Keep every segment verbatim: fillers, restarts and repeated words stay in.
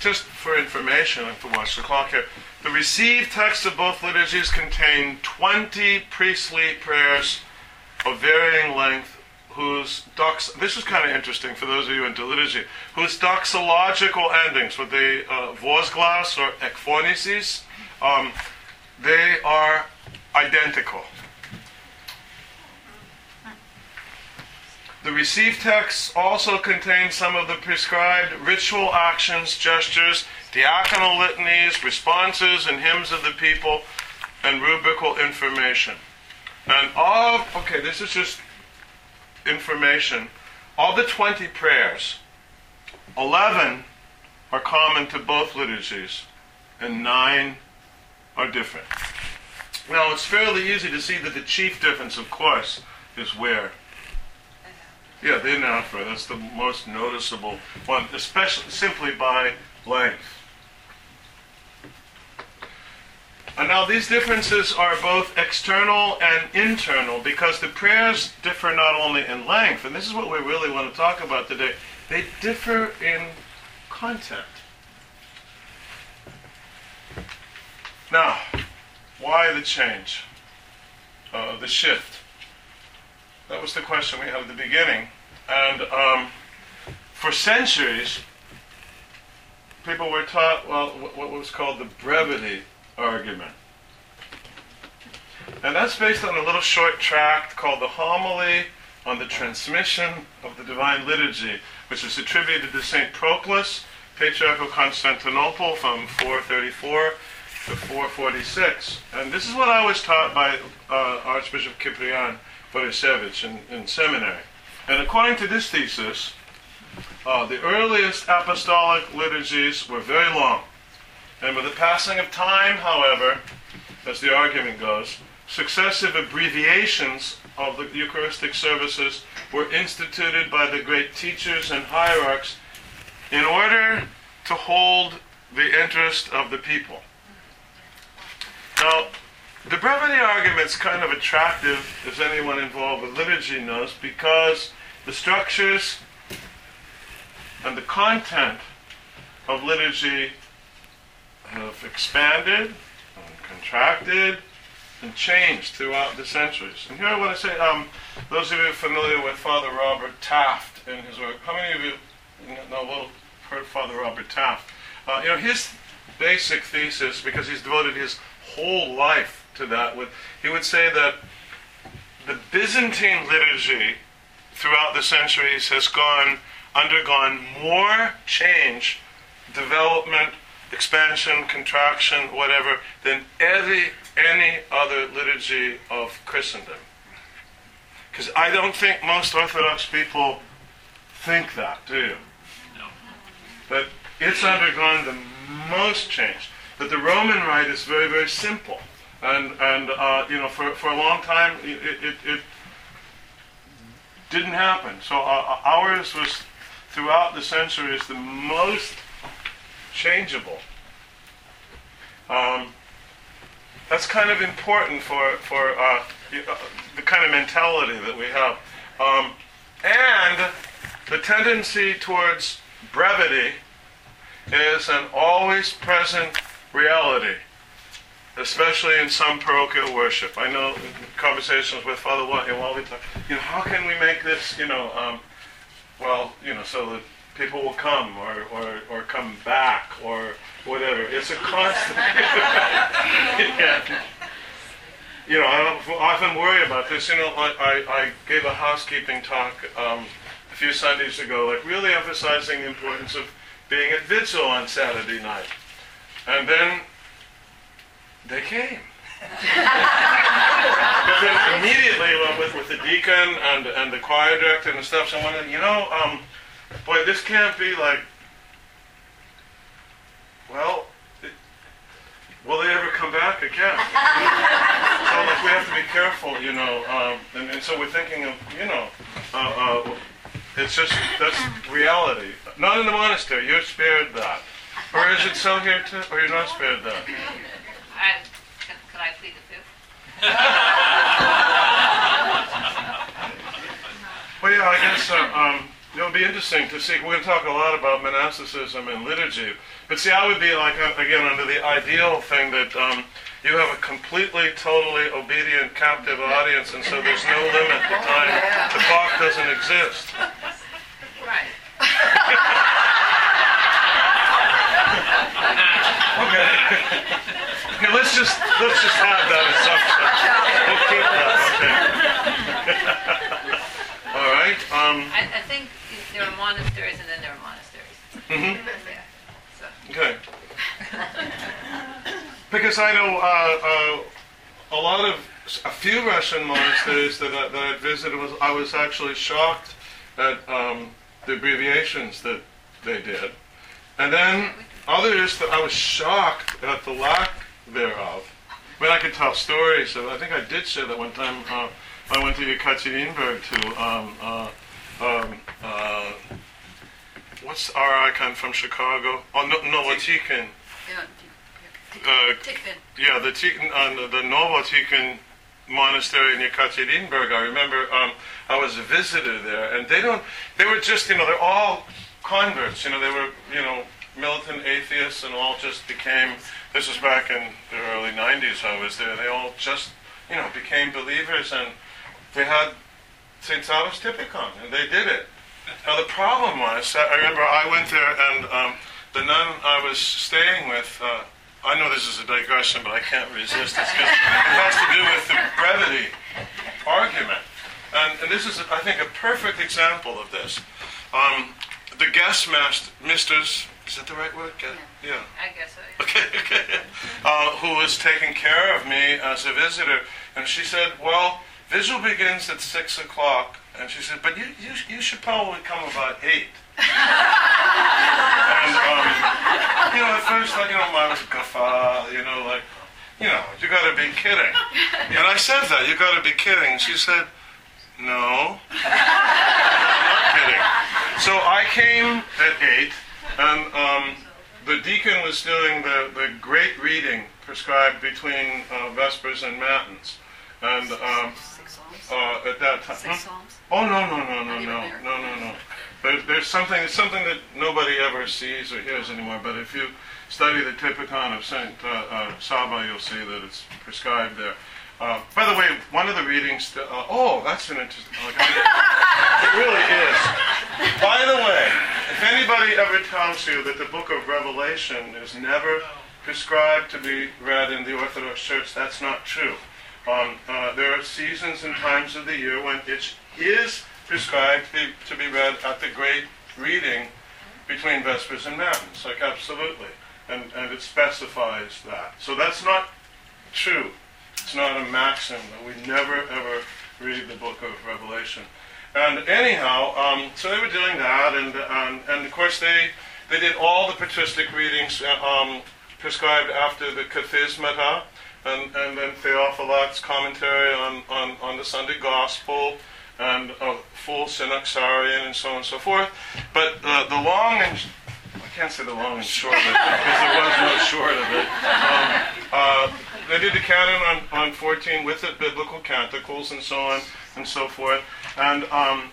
just for information, I have to watch the clock here. The received texts of both liturgies contain twenty priestly prayers of varying length, whose dox this is kind of interesting for those of you into liturgy, whose doxological endings, with the uh, vosglas or ekphonisis, um, they are identical. The received texts also contain some of the prescribed ritual actions, gestures, diaconal litanies, responses, and hymns of the people, and rubrical information. And all, okay, this is just information. Of the twenty prayers, eleven are common to both liturgies, and nine are different. Now, it's fairly easy to see that the chief difference, of course, is where? Yeah, the in and out prayer. That's the most noticeable one, especially simply by length. And now these differences are both external and internal, because the prayers differ not only in length, and this is what we really want to talk about today, they differ in content. Now, why the change, uh, the shift? That was the question we had at the beginning. And um, for centuries, people were taught, well, what was called the brevity argument. And that's based on a little short tract called the Homily on the Transmission of the Divine Liturgy, which is attributed to Saint Proclus, Patriarch of Constantinople, from four thirty-four to four forty-six. And this is what I was taught by uh, Archbishop Cyprian Borisevich in, in seminary. And according to this thesis, uh, the earliest apostolic liturgies were very long. And with the passing of time, however, as the argument goes, successive abbreviations of the Eucharistic services were instituted by the great teachers and hierarchs in order to hold the interest of the people. Now, the brevity argument's kind of attractive, as anyone involved with liturgy knows, because the structures and the content of liturgy have expanded and contracted and changed throughout the centuries. And here I want to say, um, those of you familiar with Father Robert Taft and his work, how many of you know a little heard Father Robert Taft? Uh, you know, his basic thesis, because he's devoted his whole life to that, would he would say that the Byzantine liturgy throughout the centuries has gone undergone more change, development, expansion, contraction, whatever, than any, any other liturgy of Christendom. Because I don't think most Orthodox people think that, do you? No. But it's undergone the most change. But the Roman Rite is very, very simple. And, and uh, you know, for, for a long time, it, it, it didn't happen. So uh, ours was, throughout the centuries, the most changeable. Um, that's kind of important for, for uh, the kind of mentality that we have. Um, and the tendency towards brevity is an always present reality, especially in some parochial worship. I know in conversations with Father Watt, you know, we talk, you know, how can we make this, you know, um, well, you know, so that people will come or, or, or come back or whatever. It's a constant. Yeah. You know, I often worry about this. You know, I, I, I gave a housekeeping talk um, a few Sundays ago, like really emphasizing the importance of being at vigil on Saturday night. And then they came. But then immediately, well, with, with the deacon and, and the choir director and stuff, someone, you know, um, boy, this can't be like, well, it, will they ever come back again? So like, we have to be careful, you know, um, and, and so we're thinking of, you know, uh, uh, it's just, that's reality. Not in the monastery, you're spared that. Or is it so here too, or you're not spared that? I, can, can I plead the fifth? Well, yeah, I guess, uh, um, it'll be interesting to see. We're going to talk a lot about monasticism and liturgy. But see, I would be like, uh, again, under the ideal thing that um, you have a completely, totally obedient, captive audience, and so there's no limit to time. The clock doesn't exist. Right. Okay. Okay, let's just let's just have that assumption. We'll keep that. Okay. All right. Um, I, I think there are monasteries and then there are monasteries. mhm. Yeah. So. Okay. Because I know uh, uh, a lot of a few Russian monasteries that I, that I visited was I was actually shocked at um, the abbreviations that they did, and then others that I was shocked at the lack thereof. I mean, I could tell stories. So I think I did say that one time. Uh, I went to Yekaterinburg to um, uh, um, uh, what's our icon from Chicago? Oh, no, Novotikin. Uh, yeah, the Tikhon, uh, the, the Novotikin monastery in Yekaterinburg. I remember um, I was a visitor there, and they don't. They were just, you know, they're all converts. You know, they were, you know, militant atheists, and all just became. This was back in the early nineties. I was there. They all just, you know, became believers, and they had Saint Savas Typicon, and they did it. Now the problem was, I remember I went there, and um, the nun I was staying with. Uh, I know this is a digression, but I can't resist. It's because it has to do with the brevity argument. And, and this is, I think, a perfect example of this. Um, the guest master, misters, is that the right word? Guest? Yeah. I guess so. Okay, okay. Uh, who was taking care of me as a visitor. And she said, well, vigil begins at six o'clock. And she said, but you, you, you should probably come about eight. And, um, you know, at first, like, you know, I was guffaw, you know, like, you know, you gotta be kidding. And I said that, you gotta be kidding. And she said, no, I'm not kidding. So I came at eight, and um, the deacon was doing the, the great reading prescribed between uh, Vespers and Matins. And um, uh, at that time, Six hmm? Psalms? Oh, no, no, no, no, Not even no, there. no, no, no. There's, there's something, it's something that nobody ever sees or hears anymore, but if you study the Typicon of Saint Uh, uh, Saba, you'll see that it's prescribed there. Uh, by the way, one of the readings, to, uh, oh, that's an interesting, like, it really is. By the way, if anybody ever tells you that the book of Revelation is never prescribed to be read in the Orthodox Church, that's not true. Um, uh, there are seasons and times of the year when it is prescribed to be, to be read at the great reading between Vespers and Matins, like absolutely, and, and it specifies that. So that's not true. It's not a maxim that we never ever read the book of Revelation. And anyhow, um, so they were doing that, and, and, and of course they, they did all the patristic readings um, prescribed after the Kathismata, and, and then Theophilact's commentary on, on, on the Sunday Gospel, and a full Synaxarion, and so on and so forth. But uh, the long and, I can't say the long and short of it, because there was no short of it. Um, uh, they did the canon on, on fourteen with the biblical canticles, and so on and so forth. And um,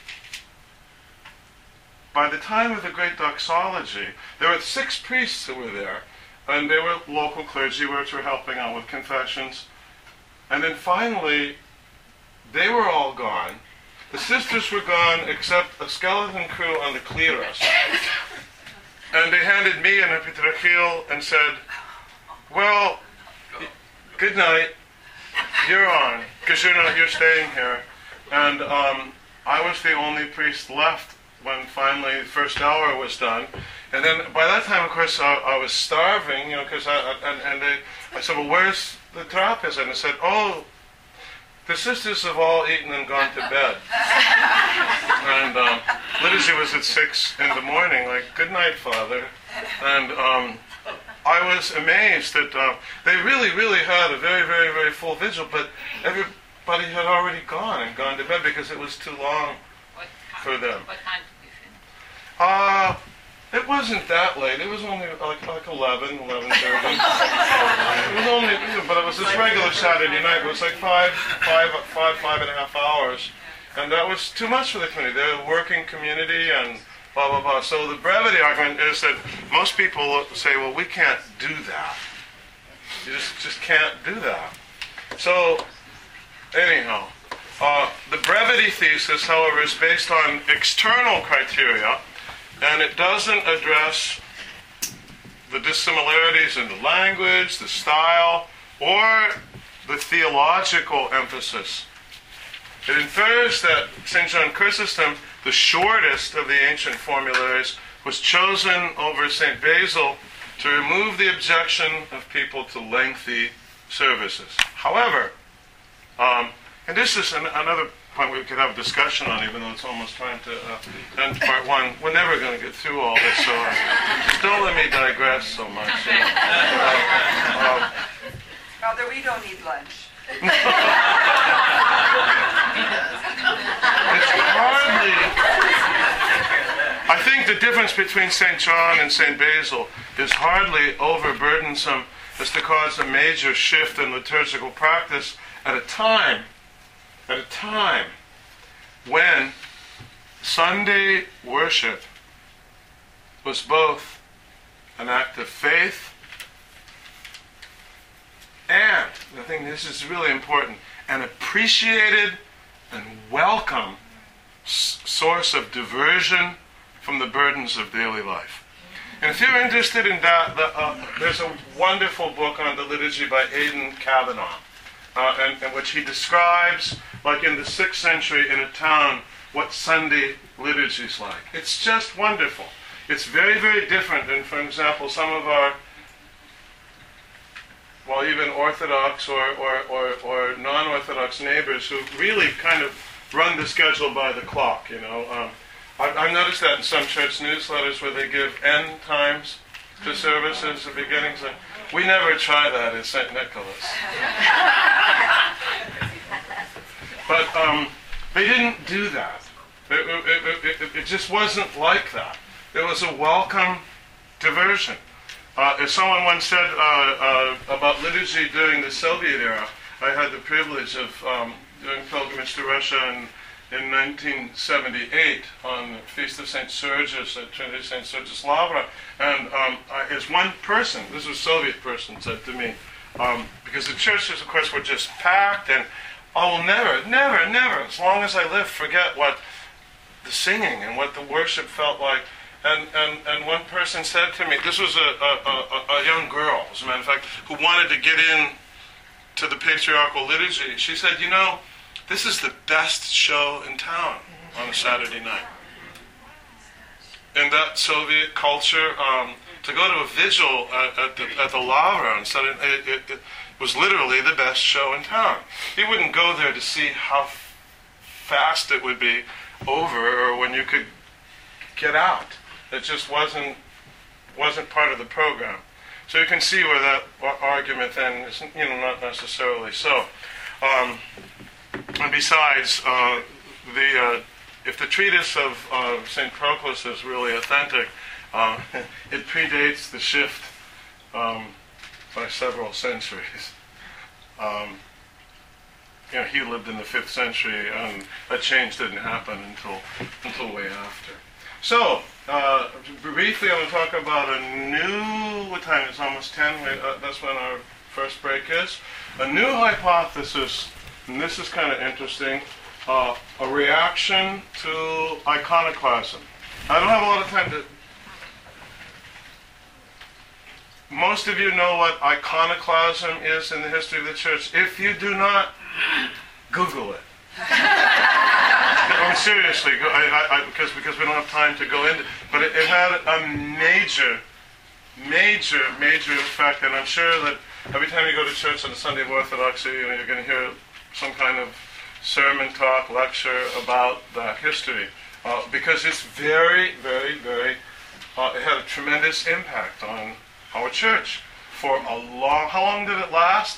by the time of the great doxology, there were six priests who were there, and they were local clergy which were helping out with confessions. And then finally, they were all gone. The sisters were gone except a skeleton crew on the Kleros. And they handed me an epitrachil and said, well, good night, you're on, because you're not, you're staying here. And um, I was the only priest left when finally the first hour was done. And then by that time, of course, I, I was starving, you know, because I, and, and they, I said, well, where's the trapeze? And they said, oh, the sisters have all eaten and gone to bed. And um, liturgy was at six in the morning, like, good night, Father. And um, I was amazed that uh, they really, really had a very, very, very full vigil, but everybody had already gone and gone to bed because it was too long What time, for them. What time did you finish? Uh, it wasn't that late. It was only like like eleven, eleven thirty. It was only, but it was this regular Saturday night. It was like five, five, five, five and a half hours. and that was too much for the community. They're a working community and blah, blah, blah. So the brevity argument is that most people say, well, we can't do that. You just, just can't do that. So, anyhow, uh, the brevity thesis, however, is based on external criteria, and it doesn't address the dissimilarities in the language, the style, or the theological emphasis. It infers that Saint John Chrysostom, the shortest of the ancient formularies, was chosen over Saint Basil to remove the objection of people to lengthy services. However, um, and this is an, another point we could have a discussion on, even though it's almost time to uh, end part one. We're never going to get through all this, so uh, don't let me digress so much. You know. uh, um, Father, we don't need lunch. It's hardly... I think the difference between Saint John and Saint Basil is hardly overburdensome as to cause a major shift in liturgical practice at a time, at a time when Sunday worship was both an act of faith and, I think this is really important, an appreciated and welcome s- source of diversion from the burdens of daily life. And if you're interested in that, the, uh, there's a wonderful book on the liturgy by Aidan Kavanaugh, uh, and, in which he describes, like in the sixth century in a town, what Sunday liturgy is like. It's just wonderful. It's very, very different than, for example, some of our, well, even Orthodox or, or, or, or non-Orthodox neighbors who really kind of run the schedule by the clock, you know. Um, I've, I've noticed that in some church newsletters where they give end times to services, the beginnings. And we never try that at Saint Nicholas. But um, they didn't do that. It, it, it, it, it just wasn't like that. It was a welcome diversion. Uh, as someone once said uh, uh, about liturgy during the Soviet era, I had the privilege of um, doing pilgrimage to Russia in, in nineteen seventy-eight on the Feast of Saint Sergius at Trinity Saint Sergius Lavra. And um, I, as one person, this was a Soviet person, said to me, um, because the churches, of course, were just packed, and I will never, never, never, as long as I live, forget what the singing and what the worship felt like. And, and, and one person said to me, this was a, a, a, a young girl, as a matter of fact, who wanted to get in to the patriarchal liturgy. She said, you know, this is the best show in town on a Saturday night. In that Soviet culture, um, to go to a vigil at, at, the, at the Lavra on Saturday, it, it, it was literally the best show in town. You wouldn't go there to see how f- fast it would be over or when you could get out. It just wasn't wasn't part of the program. So you can see where that argument then is, you know, not necessarily so. Um, and besides, uh, the uh, if the treatise of uh, Saint Proclus is really authentic, uh, it predates the shift um, by several centuries. Um, you know, he lived in the fifth century, and that change didn't happen until until way after. So, uh, briefly, I'm going to talk about a new, what time? It's almost ten. Uh, that's when our first break is. A new hypothesis, and this is kind of interesting, uh, a reaction to iconoclasm. I don't have a lot of time to... Most of you know what iconoclasm is in the history of the church. If you do not, Google it. I mean, seriously, I, I, I, because because we don't have time to go into, but it, it had a major, major, major effect, and I'm sure that every time you go to church on the Sunday of Orthodoxy, you know, you're going to hear some kind of sermon talk, lecture about that history, uh, because it's very, very, very. Uh, it had a tremendous impact on our church for a long. How long did it last?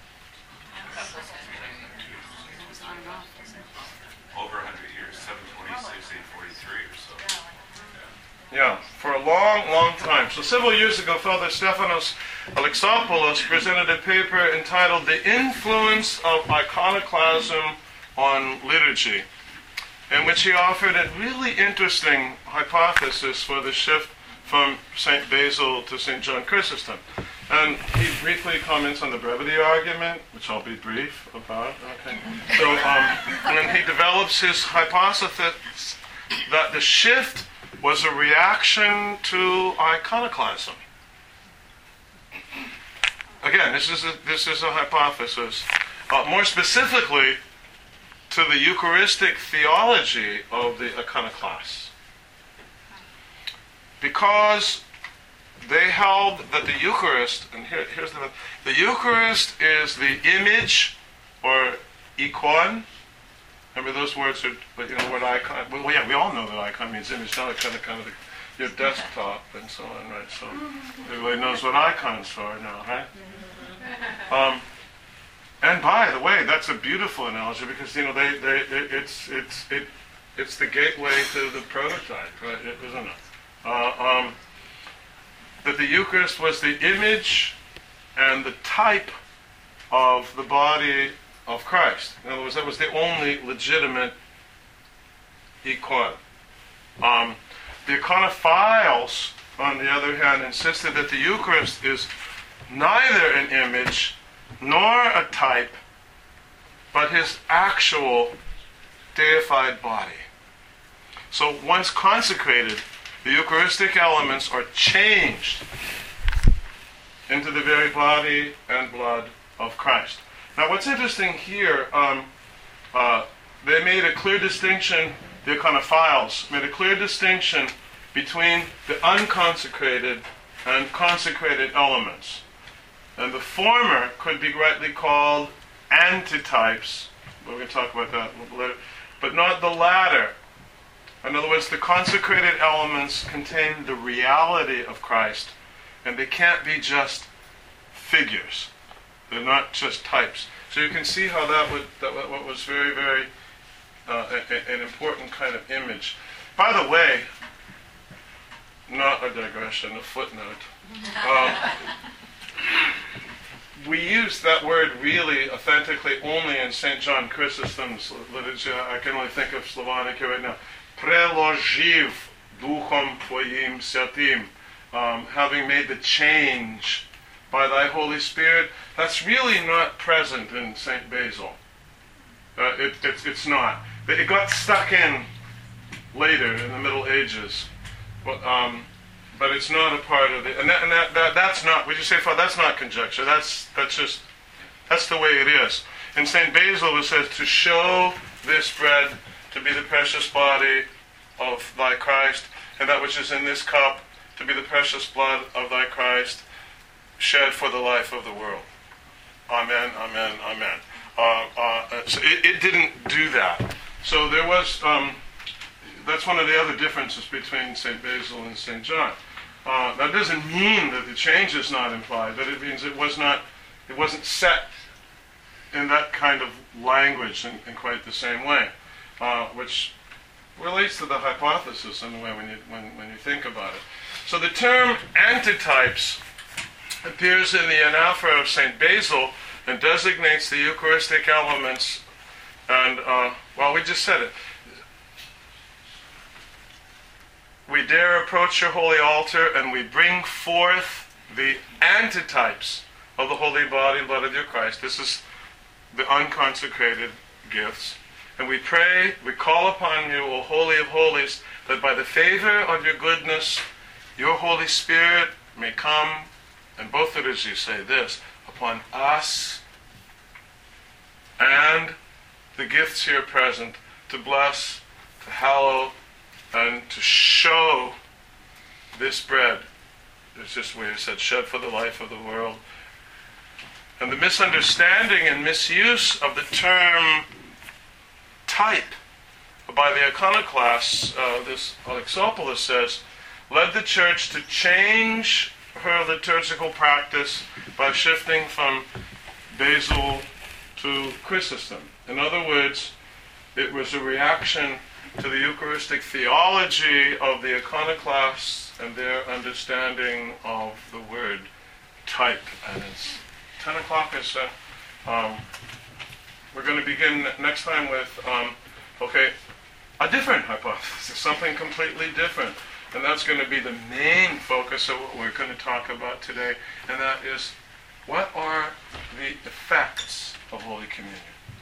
Over one hundred years, seven twenty-six, eight forty-three or so. Yeah, for a long, long time. So several years ago, Father Stephanos Alexopoulos presented a paper entitled The Influence of Iconoclasm on Liturgy. in which he offered a really interesting hypothesis for the shift from Saint Basil to Saint John Chrysostom. And he briefly comments on the brevity argument, which I'll be brief about. Okay. So, um, and he develops his hypothesis that the shift was a reaction to iconoclasm. Again, this is a, this is a hypothesis. Uh, more specifically, to the Eucharistic theology of the iconoclasts. Because they held that the Eucharist, and here, here's the the Eucharist is the image or icon. Remember those words are, you know, what icon? Well, yeah, we all know that icon means image, not kind of kind of the, your desktop and so on, right? So everybody knows what icons are now, right? Um, and by the way, that's a beautiful analogy because you know they, they, they it's it's it it's the gateway to the prototype, right? Isn't it? Uh, um, that the Eucharist was the image and the type of the body of Christ. In other words, that was the only legitimate icon. Um, the iconophiles, on the other hand, insisted that the Eucharist is neither an image nor a type, but his actual deified body. So once consecrated, the Eucharistic elements are changed into the very body and blood of Christ. Now what's interesting here, um, uh, they made a clear distinction, the iconophiles made a clear distinction between the unconsecrated and consecrated elements. And the former could be rightly called antitypes, we're going to talk about that a little later, but not the latter. In other words, the consecrated elements contain the reality of Christ, and they can't be just figures. They're not just types. So you can see how that would that what was very, very uh, a, an important kind of image. By the way, not a digression, a footnote. Um, we use that word really authentically only in Saint John Chrysostom's liturgy. I can only think of Slavonic here right now. Preloživ duchom tvojim svatim, um, having made the change by thy Holy Spirit. That's really not present in Saint Basil. Uh, it, it, it's not. It got stuck in later in the Middle Ages. But, um, but it's not a part of the, and, that, and that, that, that's not, would you say, Father, that's not conjecture. That's, that's just, that's the way it is. In Saint Basil it says, to show this bread to be the precious body of thy Christ, and that which is in this cup to be the precious blood of thy Christ, shed for the life of the world. Amen, amen, amen. Uh, uh, so it, it didn't do that. So there was, um, that's one of the other differences between Saint Basil and Saint John. Uh, that doesn't mean that the change is not implied, but it means it was not, it wasn't set in that kind of language in, in quite the same way. Uh, which relates to the hypothesis in a way when you, when, when you think about it. So the term antitypes appears in the anaphora of Saint Basil and designates the Eucharistic elements, and, uh, well, we just said it. We dare approach your holy altar and we bring forth the antitypes of the holy body and blood of your Christ. This is the unconsecrated gifts. And we pray, we call upon you, O Holy of Holies, that by the favor of your goodness, your Holy Spirit may come, and both liturgies say this, upon us and the gifts here present, to bless, to hallow, and to show this bread. It's just where it said, shed for the life of the world. And the misunderstanding and misuse of the term type by the iconoclasts, uh, this Alexopoulos says, led the church to change her liturgical practice by shifting from Basil to Chrysostom. In other words, it was a reaction to the Eucharistic theology of the iconoclasts and their understanding of the word type. And it's ten o'clock, I said. Um, we're going to begin next time with, um, okay, a different hypothesis, something completely different. And that's going to be the main focus of what we're going to talk about today, and that is, what are the effects of Holy Communion?